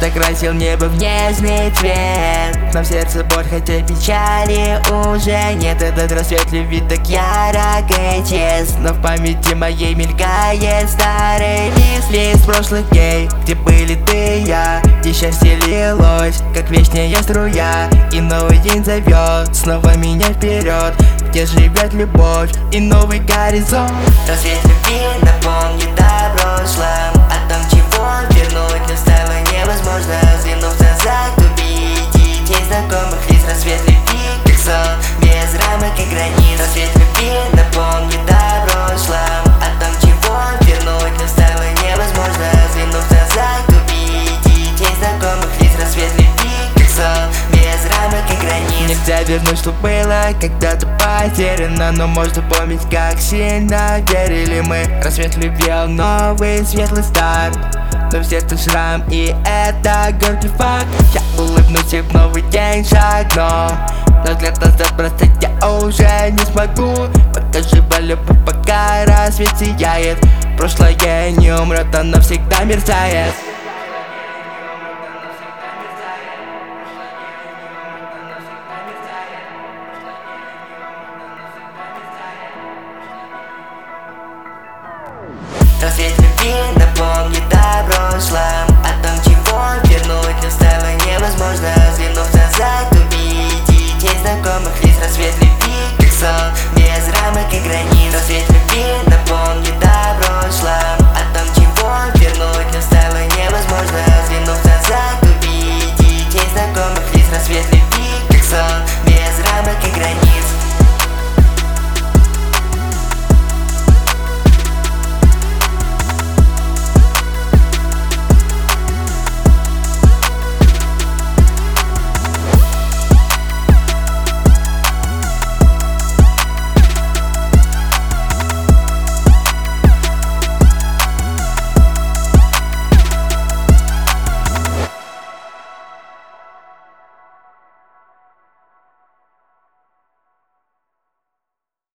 когда красил небо в нежный цвет. Но в сердце боль, хотя печали уже нет. Этот рассвет любви так ярок и честно. В памяти моей мелькает старый лист прошлых дней, где были ты и я, где счастье лилось, как вечная струя. И новый день зовет снова меня вперед, где живет любовь и новый горизонт. Рассвет любви напомнит о прошлом, о том, чего вернуть не стало невозможно. Взглянув назад, увидеть незнакомых лиц. Рассвет любви, как сон, без рамок и границ. Рассвет любви напомнит о прошлом, о том, чего вернуть не стало невозможно. Взглянув назад, увидеть незнакомых лиц. Рассвет любви, как сон, без рамок и границ. Нельзя вернуть, что было когда-то потеряно, но можно помнить, как сильно верили мы. Рассвет любви, новый светлый старт, но в сердце шрам, и это горький факт. Я улыбнусь и в новый день шагну, но взгляд назад бросать я уже не смогу. Пока жива любовь, пока рассвет сияет, прошлое не умрет, оно всегда мерцает. Рассвет любви напомнит о прошлом, о том, чего вернуть не стало невозможно. Взглянув назад, увидеть незнакомых лиц. Рассвет любви, как сон, без рамок и границ. Рассвет любви